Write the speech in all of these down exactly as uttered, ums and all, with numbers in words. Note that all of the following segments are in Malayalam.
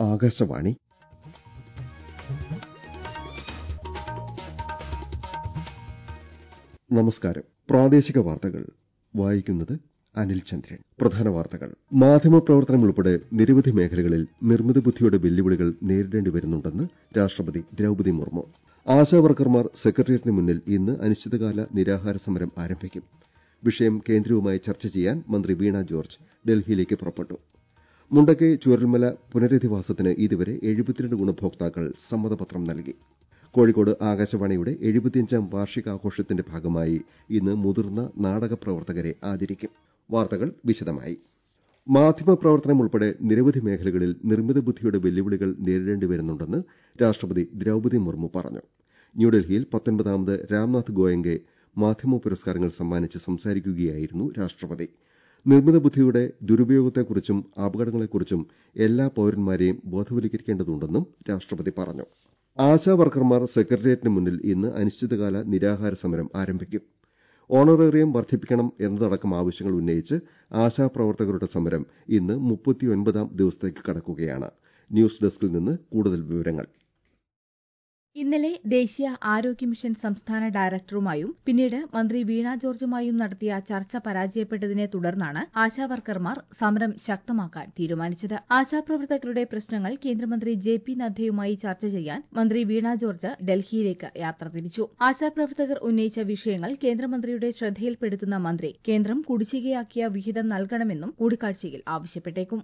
ആകാശവാണി. നമസ്കാരം. പ്രാദേശിക വാർത്തകൾ വായിക്കുന്നത് അനിൽ ചന്ദ്രൻ. പ്രധാന വാർത്തകൾ. മാധ്യമപ്രവർത്തനം ഉൾപ്പെടെ നിരവധി മേഖലകളിൽ നിർമ്മിത ബുദ്ധിയുടെ വെല്ലുവിളികൾ നേരിടേണ്ടി വരുന്നുണ്ടെന്ന് രാഷ്ട്രപതി ദ്രൌപദി മുർമു. ആശാവർക്കർമാർ സെക്രട്ടേറിയറ്റിന് മുന്നിൽ ഇന്ന് അനിശ്ചിതകാല നിരാഹാര സമരം ആരംഭിക്കും. വിഷയം കേന്ദ്രവുമായി ചർച്ച ചെയ്യാൻ മന്ത്രി വീണ ജോർജ് ഡൽഹിയിലേക്ക് പുറപ്പെട്ടു. മുണ്ടക്കൈ ചൂരൽമല പുനരധിവാസത്തിന് ഇതുവരെ എഴുപത്തിരണ്ട് ഗുണഭോക്താക്കൾ സമ്മതപത്രം നൽകി. കോഴിക്കോട് ആകാശവാണിയുടെ എഴുപത്തിയഞ്ചാം വാർഷികാഘോഷത്തിന്റെ ഭാഗമായി ഇന്ന് മുതിർന്ന നാടക പ്രവർത്തകരെ ആദരിക്കും. വാർത്തകൾ വിശദമായി. മാധ്യമപ്രവർത്തനം ഉൾപ്പെടെ നിരവധി മേഖലകളിൽ നിർമ്മിത ബുദ്ധിയുടെ വെല്ലുവിളികൾ നേരിടേണ്ടി വരുന്നുണ്ടെന്ന് രാഷ്ട്രപതി ദ്രൌപദി മുർമു പറഞ്ഞു. ന്യൂഡൽഹിയിൽ പത്തൊൻപതാമത് രാംനാഥ് ഗോയങ്കെ മാധ്യമ പുരസ്കാരങ്ങൾ സമ്മാനിച്ച് സംസാരിക്കുകയായിരുന്നു രാഷ്ട്രപതി. നിർമ്മിത ബുദ്ധിയുടെ ദുരുപയോഗത്തെക്കുറിച്ചും അപകടങ്ങളെക്കുറിച്ചും എല്ലാ പൌരന്മാരെയും ബോധവൽക്കരിക്കേണ്ടതുണ്ടെന്നും രാഷ്ട്രപതി പറഞ്ഞു. ആശാവർക്കർമാർ സെക്രട്ടേറിയറ്റിന് മുന്നിൽ ഇന്ന് അനിശ്ചിതകാല നിരാഹാര സമരം ആരംഭിക്കും. ഓണറേറിയം വർദ്ധിപ്പിക്കണം എന്നതടക്കം ആവശ്യങ്ങൾ ഉന്നയിച്ച് ആശാപ്രവർത്തകരുടെ സമരം ഇന്ന് മുപ്പത്തിയൊൻപതാം ദിവസത്തേക്ക് കടക്കുകയാണ്. ന്യൂസ് ഡെസ്കിൽ നിന്ന് കൂടുതൽ വിവരങ്ങൾ. ഇന്നലെ ദേശീയ ആരോഗ്യ മിഷൻ സംസ്ഥാന ഡയറക്ടറുമായും പിന്നീട് മന്ത്രി വീണ ജോർജുമായും നടത്തിയ ചർച്ച പരാജയപ്പെട്ടതിനെ തുടർന്നാണ് ആശാവർക്കർമാർ സമരം ശക്തമാക്കാൻ തീരുമാനിച്ചത്. ആശാപ്രവർത്തകരുടെ പ്രശ്നങ്ങൾ കേന്ദ്രമന്ത്രി ജെ പി നദ്ദയുമായി ചർച്ച ചെയ്യാൻ മന്ത്രി വീണ ജോർജ് ഡൽഹിയിലേക്ക് യാത്ര തിരിച്ചു. ആശാപ്രവർത്തകർ ഉന്നയിച്ച വിഷയങ്ങൾ കേന്ദ്രമന്ത്രിയുടെ ശ്രദ്ധയിൽപ്പെടുത്തുന്ന മന്ത്രി കേന്ദ്രം കുടിശ്ശികയാക്കിയ വിഹിതം നൽകണമെന്നും കൂടിക്കാഴ്ചയിൽ ആവശ്യപ്പെട്ടേക്കും.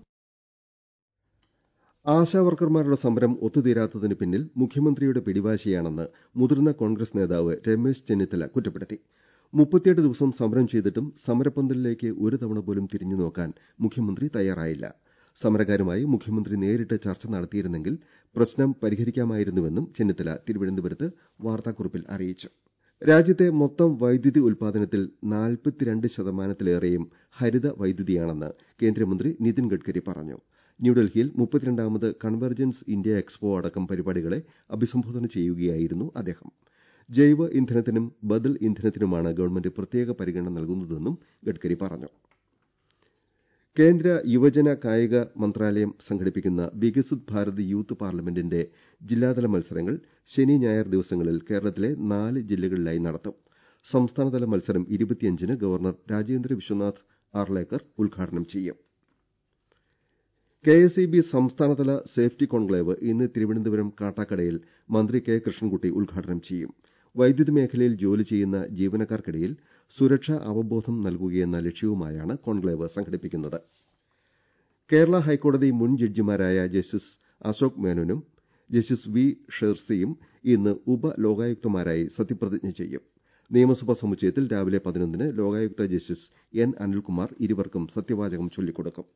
ആശാവർക്കർമാരുടെ സമരം ഒത്തുതീരാത്തതിന് പിന്നിൽ മുഖ്യമന്ത്രിയുടെ പിടിവാശിയാണെന്ന് മുതിർന്ന കോൺഗ്രസ് നേതാവ് രമേശ് ചെന്നിത്തല കുറ്റപ്പെടുത്തി. മുപ്പത്തിയെട്ട് ദിവസം സമരം ചെയ്തിട്ടും സമരപ്പന്തലിലേക്ക് ഒരു തവണ പോലും തിരിഞ്ഞു നോക്കാൻ മുഖ്യമന്ത്രി തയ്യാറായില്ല. സമരക്കാരുമായി മുഖ്യമന്ത്രി നേരിട്ട് ചർച്ച നടത്തിയിരുന്നെങ്കിൽ പ്രശ്നം പരിഹരിക്കാമായിരുന്നുവെന്നും ചെന്നിത്തല തിരുവനന്തപുരത്ത് വാർത്താക്കുറിപ്പിൽ അറിയിച്ചു. രാജ്യത്തെ മൊത്തം വൈദ്യുതി ഉൽപാദനത്തിൽ നാൽപ്പത്തിരണ്ട് ശതമാനത്തിലേറെയും ഹരിത വൈദ്യുതിയാണെന്ന് കേന്ദ്രമന്ത്രി നിതിൻ ഗഡ്കരി പറഞ്ഞു. ന്യൂഡൽഹിയിൽ മുപ്പത്തിരണ്ടാമത് കൺവെർജൻസ് ഇന്ത്യ എക്സ്പോ അടക്കം പരിപാടികളെ അഭിസംബോധന ചെയ്യുകയായിരുന്നു അദ്ദേഹം. ജൈവ ഇന്ധനത്തിനും ബദൽ ഇന്ധനത്തിനുമാണ് ഗവൺമെന്റ് പ്രത്യേക പരിഗണന നൽകുന്നതെന്നും ഗഡ്കരി പറഞ്ഞു. കേന്ദ്ര യുവജന കായിക മന്ത്രാലയം സംഘടിപ്പിക്കുന്ന വികസിത് ഭാരത് യൂത്ത് പാർലമെന്റിന്റെ ജില്ലാതല മത്സരങ്ങൾ ശനി ഞായർ ദിവസങ്ങളിൽ കേരളത്തിലെ നാല് ജില്ലകളിലായി നടത്തും. സംസ്ഥാനതല മത്സരം ഇരുപത്തിയഞ്ചിന് ഗവർണർ രാജേന്ദ്ര വിശ്വനാഥ് ആർലേക്കർ ഉദ്ഘാടനം ചെയ്യും. കെ എസ് ഇ ബി സംസ്ഥാനതല സേഫ്റ്റി കോൺക്ലേവ് ഇന്ന് തിരുവനന്തപുരം കാട്ടാക്കടയിൽ മന്ത്രി കെ കൃഷ്ണൻകുട്ടി ഉദ്ഘാടനം ചെയ്യും. വൈദ്യുതി മേഖലയിൽ ജോലി ചെയ്യുന്ന ജീവനക്കാർക്കിടയിൽ സുരക്ഷാ അവബോധം നൽകുകയെന്ന ലക്ഷ്യവുമായാണ് കോൺക്ലേവ് സംഘടിപ്പിക്കുന്നത്. കേരള ഹൈക്കോടതി മുൻ ജഡ്ജിമാരായ ജസ്റ്റിസ് അശോക് മേനോനും ജസ്റ്റിസ് വി ഷേർസിയും ഇന്ന് ഉപലോകായുക്തമാരായി സത്യപ്രതിജ്ഞ ചെയ്യും. നിയമസഭാ സമുച്ചയത്തിൽ രാവിലെ പതിനൊന്നിന് ലോകായുക്ത ജസ്റ്റിസ് എൻ അനിൽകുമാർ ഇരുവർക്കും സത്യവാചകം ചൊല്ലിക്കൊടുക്കും.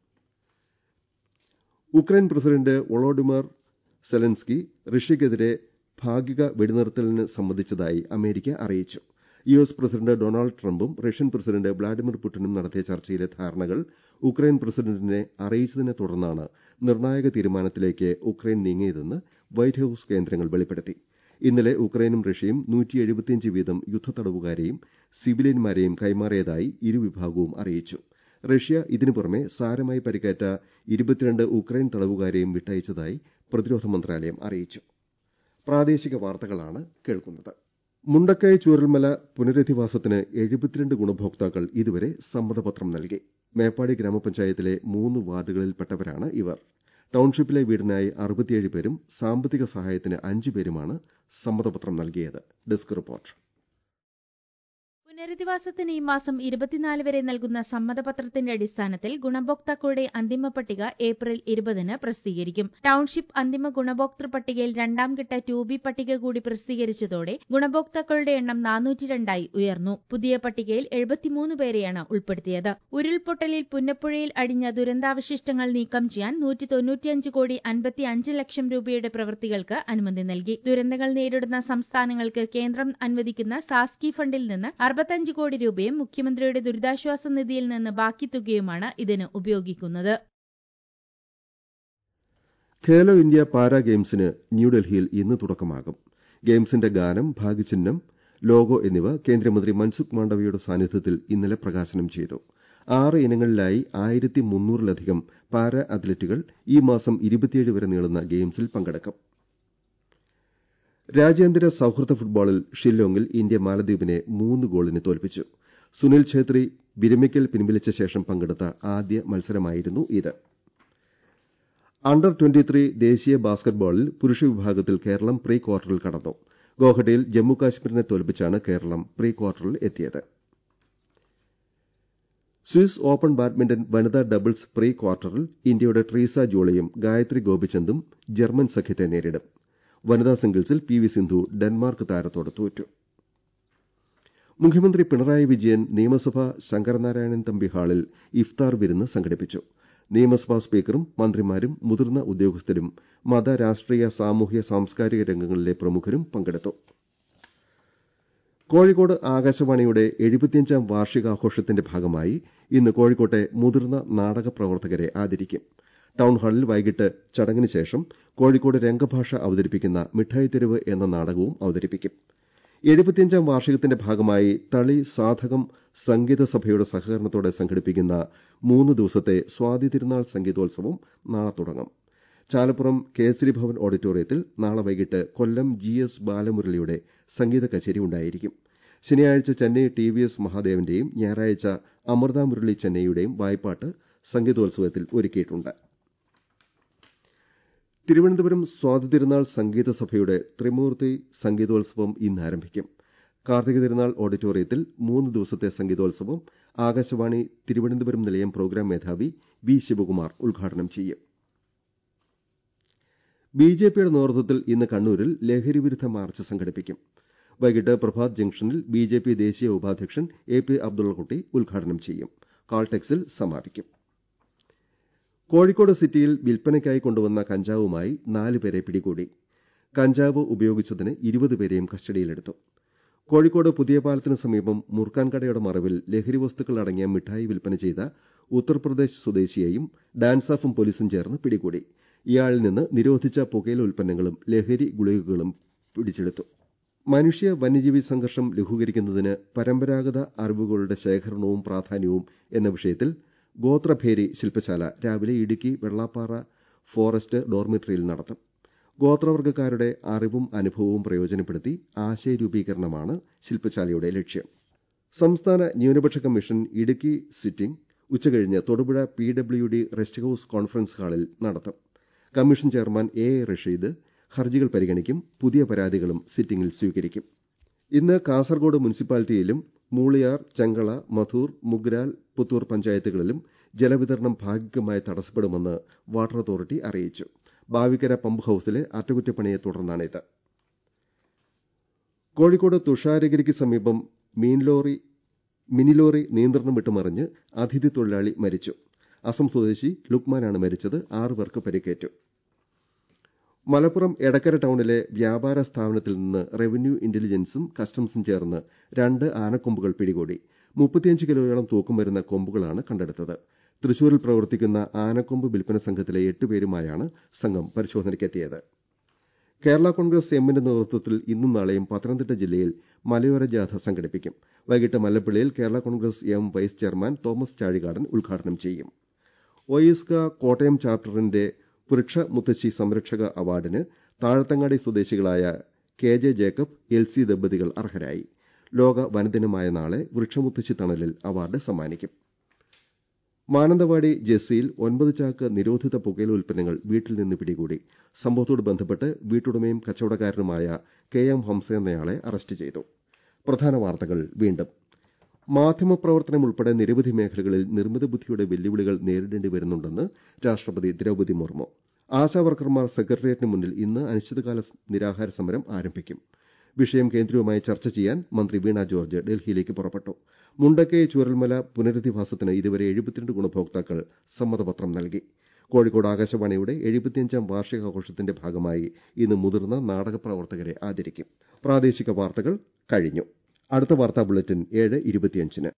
ഉക്രൈൻ പ്രസിഡന്റ് വൊളോഡിമർ സെലൻസ്കി റഷ്യയ്ക്കെതിരെ ഭാഗിക വെടിനിർത്തലിന് സമ്മതിച്ചതായി അമേരിക്ക അറിയിച്ചു. യു എസ് പ്രസിഡന്റ് ഡൊണാൾഡ് ട്രംപും റഷ്യൻ പ്രസിഡന്റ് വ്ളാഡിമിർ പുടിനും നടത്തിയ ചർച്ചയിലെ ധാരണകൾ ഉക്രൈൻ പ്രസിഡന്റിനെ അറിയിച്ചതിനെ തുടർന്നാണ് നിർണായക തീരുമാനത്തിലേക്ക് ഉക്രൈൻ നീങ്ങിയതെന്ന് വൈറ്റ് ഹൌസ് കേന്ദ്രങ്ങൾ വെളിപ്പെടുത്തി. ഇന്നലെ ഉക്രൈനും റഷ്യയും നൂറ്റി എഴുപത്തിയഞ്ച് വീതം യുദ്ധത്തടവുകാരെയും സിവിലിയന്മാരെയും കൈമാറിയതായി ഇരുവിഭാഗവും അറിയിച്ചു. റഷ്യ ഇതിനു പുറമെ സാരമായി പരിക്കേറ്റ ഇരുപത്തിരണ്ട് ഉക്രൈൻ തടവുകാരെയും വിട്ടയച്ചതായി പ്രതിരോധ മന്ത്രാലയം അറിയിച്ചു. പ്രാദേശിക വാർത്തകളാണ് കേൾക്കുന്നത്. മുണ്ടക്കൈ ചൂരൽമല പുനരധിവാസത്തിന് എഴുപത്തിരണ്ട് ഗുണഭോക്താക്കൾ ഇതുവരെ സമ്മതപത്രം നൽകി. മേപ്പാടി ഗ്രാമപഞ്ചായത്തിലെ മൂന്ന് വാർഡുകളിൽപ്പെട്ടവരാണ് ഇവർ. ടൌൺഷിപ്പിലെ വീടിനായി അറുപത്തിയേഴ് പേരും സാമ്പത്തിക സഹായത്തിന് അഞ്ചു പേരുമാണ് സമ്മതപത്രം നൽകിയത്. Desk report. പുനരധിവാസത്തിന് ഈ മാസം ഇരുപത്തിനാല് വരെ നൽകുന്ന സമ്മതപത്രത്തിന്റെ അടിസ്ഥാനത്തിൽ ഗുണഭോക്താക്കളുടെ അന്തിമ പട്ടിക ഏപ്രിൽ ഇരുപതിന് പ്രസിദ്ധീകരിക്കും. ടൌൺഷിപ്പ് അന്തിമ ഗുണഭോക്തൃ പട്ടികയിൽ രണ്ടാം ഘട്ട ടു ബി പട്ടിക കൂടി പ്രസിദ്ധീകരിച്ചതോടെ ഗുണഭോക്താക്കളുടെ എണ്ണം നാനൂറ്റിരണ്ടായി ഉയർന്നു. പുതിയ പട്ടികയിൽ എഴുപത്തിമൂന്ന് പേരെയാണ് ഉൾപ്പെടുത്തിയത്. ഉരുൾപൊട്ടലിൽ പുന്നപ്പുഴയിൽ അടിഞ്ഞ ദുരന്താവശിഷ്ടങ്ങൾ നീക്കം ചെയ്യാൻ നൂറ്റി തൊണ്ണൂറ്റിയഞ്ച് കോടി അൻപത്തി അഞ്ച് ലക്ഷം രൂപയുടെ പ്രവൃത്തികൾക്ക് അനുമതി നൽകി. ദുരന്തങ്ങൾ നേരിടുന്ന സംസ്ഥാനങ്ങൾക്ക് കേന്ദ്രം അനുവദിക്കുന്ന സാസ്കി ഫണ്ടിൽ നിന്ന് അറുപത്തഞ്ച് കോടി രൂപയും മുഖ്യമന്ത്രിയുടെ ദുരിതാശ്വാസ നിധിയിൽ നിന്ന് ബാക്കി തുകയുമാണ് ഇതിന് ഉപയോഗിക്കുന്നത്. ഖേലോ ഇന്ത്യ പാരാ ഗെയിംസിന് ന്യൂഡൽഹിയിൽ ഇന്ന് തുടക്കമാകും. ഗെയിംസിന്റെ ഗാനം, ഭാഗ്യചിഹ്നം, ലോഗോ എന്നിവ കേന്ദ്രമന്ത്രി മൻസുഖ് മാണ്ഡവ്യയുടെ സാന്നിധ്യത്തിൽ ഇന്നലെ പ്രകാശനം ചെയ്തു. ആറ് ഇനങ്ങളിലായി ആയിരത്തി മുന്നൂറിലധികം പാരാ അത്ലറ്റുകൾ ഈ മാസം ഇരുപത്തിയേഴ് വരെ നീളുന്ന ഗെയിംസിൽ പങ്കെടുക്കും. രാജ്യാന്തര സൌഹൃദ ഫുട്ബോളിൽ ഷില്ലോങ്ങിൽ ഇന്ത്യ മാലദ്വീപിനെ മൂന്ന് ഗോളിന് തോൽപ്പിച്ചു. സുനിൽ ഛേത്രി വിരമിക്കൽ പിൻവലിച്ച ശേഷം പങ്കെടുത്ത ആദ്യ മത്സരമായിരുന്നു ഇത്. അണ്ടർ ഇരുപത്തിമൂന്ന് ദേശീയ ബാസ്കറ്റ്ബോളിൽ പുരുഷ വിഭാഗത്തിൽ കേരളം പ്രീ ക്വാർട്ടറിൽ കടന്നു. ഗോഹട്ടിയിൽ ജമ്മു കാശ്മീരിനെ തോൽപ്പിച്ചാണ് കേരളം പ്രീ ക്വാർട്ടറിൽ എത്തിയത്. സ്വിസ് ഓപ്പൺ ബാഡ്മിന്റൺ വനിതാ ഡബിൾസ് പ്രീ ക്വാർട്ടറിൽ ഇന്ത്യയുടെ ട്രീസ ജോളിയും ഗായത്രി ഗോപിചന്ദും ജർമ്മൻ സഖ്യത്തെ നേരിടും. വനിതാ സിംഗിൾസിൽ പി വി സിന്ധു ഡെൻമാർക്ക് താരത്തോട് തോറ്റു. മുഖ്യമന്ത്രി പിണറായി വിജയൻ നിയമസഭാ ശങ്കരനാരായണൻ തമ്പി ഹാളിൽ ഇഫ്താർ വിരുന്ന് സംഘടിപ്പിച്ചു. നിയമസഭാ സ്പീക്കറും മന്ത്രിമാരും മുതിർന്ന ഉദ്യോഗസ്ഥരും മത രാഷ്ട്രീയ സാമൂഹ്യ സാംസ്കാരിക രംഗങ്ങളിലെ പ്രമുഖരും പങ്കെടുത്തു. കോഴിക്കോട് ആകാശവാണിയുടെ എഴുപത്തിയഞ്ചാം വാർഷികാഘോഷത്തിന്റെ ഭാഗമായി ഇന്ന് കോഴിക്കോട്ടെ മുതിർന്ന നാടക പ്രവർത്തകരെ ആദരിക്കും. ടൌൺഹാളിൽ വൈകിട്ട് ചടങ്ങിന് ശേഷം കോഴിക്കോട് രംഗഭാഷ അവതരിപ്പിക്കുന്ന മിഠായിത്തെരുവ് എന്ന നാടകവും അവതരിപ്പിക്കും. എഴുപത്തിയഞ്ചാം വാർഷികത്തിന്റെ ഭാഗമായി തളി സാധകം സംഗീത സഭയുടെ സഹകരണത്തോടെ സംഘടിപ്പിക്കുന്ന മൂന്ന് ദിവസത്തെ സ്വാതി തിരുനാൾ സംഗീതോത്സവം നാളെ തുടങ്ങും. ചാലപ്പുറം കേസരി ഭവൻ ഓഡിറ്റോറിയത്തിൽ നാളെ വൈകിട്ട് കൊല്ലം ജി എസ് ബാലമുരളിയുടെ സംഗീത കച്ചേരി ഉണ്ടായിരിക്കും. ശനിയാഴ്ച ചെന്നൈ ടി വി എസ് മഹാദേവന്റെയും ഞായറാഴ്ച അമൃത മുരളി ചെന്നൈയുടെയും വായ്പാട്ട് സംഗീതോത്സവത്തിൽ ഒരുക്കിയിട്ടുണ്ട്. തിരുവനന്തപുരം സ്വാതി തിരുനാൾ സംഗീത സഭയുടെ ത്രിമൂർത്തി സംഗീതോത്സവം ഇന്ന് ആരംഭിക്കും. കാർത്തിക തിരുനാൾ ഓഡിറ്റോറിയത്തിൽ മൂന്ന് ദിവസത്തെ സംഗീതോത്സവം ആകാശവാണി തിരുവനന്തപുരം നിലയം പ്രോഗ്രാം മേധാവി വി ശിവകുമാർ ഉദ്ഘാടനം ചെയ്യും. ബിജെപിയുടെ നേതൃത്വത്തിൽ ഇന്ന് കണ്ണൂരിൽ ലഹരിവിരുദ്ധ മാർച്ച് സംഘടിപ്പിക്കും. വൈകിട്ട് പ്രഭാത് ജംഗ്ഷനിൽ ബിജെപി ദേശീയ ഉപാധ്യക്ഷൻ എ പി അബ്ദുള്ളക്കുട്ടി ഉദ്ഘാടനം ചെയ്യും. കാൾടെക്സിൽ സമാപിക്കും. കോഴിക്കോട് സിറ്റിയിൽ വിൽപ്പനയ്ക്കായി കൊണ്ടുവന്ന കഞ്ചാവുമായി നാലുപേരെ പിടികൂടി. കഞ്ചാവ് ഉപയോഗിച്ചതിന് ഇരുപത് പേരെയും കസ്റ്റഡിയിലെടുത്തു. കോഴിക്കോട് പുതിയ പാലത്തിന് സമീപം മുർക്കാൻകടയുടെ മറവിൽ ലഹരി വസ്തുക്കൾ അടങ്ങിയ മിഠായി വിൽപ്പന ചെയ്ത ഉത്തർപ്രദേശ് സ്വദേശിയെയും ഡാൻസാഫും പോലീസും ചേർന്ന് പിടികൂടി. ഇയാളിൽ നിന്ന് നിരോധിച്ച പുകയില ഉൽപ്പന്നങ്ങളും ലഹരി ഗുളികകളും പിടിച്ചെടുത്തു. മനുഷ്യ വന്യജീവി സംഘർഷം ലഘൂകരിക്കുന്നതിന് പരമ്പരാഗത അറിവുകളുടെ ശേഖരണവും പ്രാധാന്യവും എന്ന വിഷയത്തിൽ ഗോത്രഭേരി ശില്പശാല രാവിലെ ഇടുക്കി വെള്ളാപ്പാറ ഫോറസ്റ്റ് ഡോർമിറ്ററിയിൽ നടത്തും. ഗോത്രവർഗ്ഗക്കാരുടെ അറിവും അനുഭവവും പ്രയോജനപ്പെടുത്തി ആശയരൂപീകരണമാണ് ശില്പശാലയുടെ ലക്ഷ്യം. സംസ്ഥാന ന്യൂനപക്ഷ കമ്മീഷൻ ഇടുക്കി സിറ്റിംഗ് ഉച്ചകഴിഞ്ഞ് Thodupuzha P W D rest house conference ഹാളിൽ നടത്തും. Commission chairman A A Rasheed ഹർജികൾ പരിഗണിക്കും. പുതിയ പരാതികളും സിറ്റിംഗിൽ സ്വീകരിക്കും. ഇന്ന് കാസർകോട് മുനിസിപ്പാലിറ്റിയിലും മൂളിയാർ, ചെങ്കള, മധൂർ, മുഗ്രാൽ, പുത്തൂർ പഞ്ചായത്തുകളിലും ജലവിതരണം ഭാഗികമായി തടസ്സപ്പെടുമെന്ന് വാട്ടർ അതോറിറ്റി അറിയിച്ചു. ബാവിക്കര പമ്പ് ഹൌസിലെ അറ്റകുറ്റപ്പണിയെ തുടർന്നാണിത്. കോഴിക്കോട് തുഷാരഗിരിക്ക് സമീപം മീൻലോറി മിനിലോറി നിയന്ത്രണം വിട്ടുമറിഞ്ഞ് അതിഥി തൊഴിലാളി മരിച്ചു. അസം സ്വദേശി ലുക്മാനാണ് മരിച്ചത്. ആറു പേർക്ക് പരിക്കേറ്റു. മലപ്പുറം എടക്കര ടൌണിലെ വ്യാപാര സ്ഥാപനത്തിൽ നിന്ന് റവന്യൂ ഇന്റലിജൻസും കസ്റ്റംസും ചേർന്ന് രണ്ട് ആനക്കൊമ്പുകൾ പിടികൂടി. മുപ്പത്തിയഞ്ച് കിലോയോളം തൂക്കം വരുന്ന കൊമ്പുകളാണ് കണ്ടെടുത്തത്. തൃശൂരിൽ പ്രവർത്തിക്കുന്ന ആനക്കൊമ്പ് വിൽപ്പന സംഘത്തിലെ എട്ടുപേരുമായാണ് സംഘം പരിശോധനയ്ക്കെത്തിയത്. കേരള കോൺഗ്രസ് എമ്മിന്റെ നേതൃത്വത്തിൽ ഇന്നും നാളെയും പത്തനംതിട്ട ജില്ലയിൽ മലയോര ജാഥ സംഘടിപ്പിക്കും. വൈകിട്ട് മല്ലപ്പള്ളിയിൽ Kerala Congress M vice chairman Thomas Chazhikadan ഉദ്ഘാടനം ചെയ്യും. ഒയിസ്ക കോട്ടയം ചാപ്റ്ററിന്റെ വൃക്ഷ മുത്തശ്ശി സംരക്ഷക അവാർഡിന് താഴത്തങ്ങാടി സ്വദേശികളായ K J Jacob, L C ദമ്പതികൾ അർഹരായി. ലോക വനദിനമായ നാളെ വൃക്ഷമുത്തശ്ശി തണലിൽ അവാർഡ് സമ്മാനിക്കും. മാനന്തവാടി ജെസ്സിയിൽ ഒൻപത് ചാക്ക് നിരോധിത പുകയില ഉൽപ്പന്നങ്ങൾ വീട്ടിൽ നിന്ന് പിടികൂടി. സംഭവത്തോട് ബന്ധപ്പെട്ട് വീട്ടുടമയും കച്ചവടക്കാരനുമായ കെ എം ഹംസ എന്നയാളെ അറസ്റ്റ് ചെയ്തു. പ്രധാന വാർത്തകൾ വീണ്ടും. മാധ്യമപ്രവർത്തനം ഉൾപ്പെടെ നിരവധി മേഖലകളിൽ നിർമ്മിത ബുദ്ധിയുടെ വെല്ലുവിളികൾ നേരിടേണ്ടി വരുന്നുണ്ടെന്ന് രാഷ്ട്രപതി ദ്രൌപദി മുർമു. ആശാവർക്കർമാർ സെക്രട്ടേറിയറ്റിന് മുന്നിൽ ഇന്ന് അനിശ്ചിതകാല നിരാഹാര സമരം ആരംഭിക്കും. വിഷയം കേന്ദ്രവുമായി ചർച്ച ചെയ്യാൻ മന്ത്രി വീണ ജോർജ് ഡൽഹിയിലേക്ക് പുറപ്പെട്ടു. മുണ്ടക്കൈ ചൂരൽമല പുനരധിവാസത്തിന് ഇതുവരെ എഴുപത്തിരണ്ട് ഗുണഭോക്താക്കൾ സമ്മതപത്രം നൽകി. കോഴിക്കോട് ആകാശവാണിയുടെ എഴുപത്തിയഞ്ചാം വാർഷികാഘോഷത്തിന്റെ ഭാഗമായി ഇന്ന് മുതിർന്ന നാടക പ്രവർത്തകരെ ആദരിക്കും. പ്രാദേശിക വാർത്തകൾ കഴിഞ്ഞു. അടുത്ത വാർത്താ ബുള്ളറ്റിൻ ഏഴ് ഇരുപത്തിയഞ്ചിന്.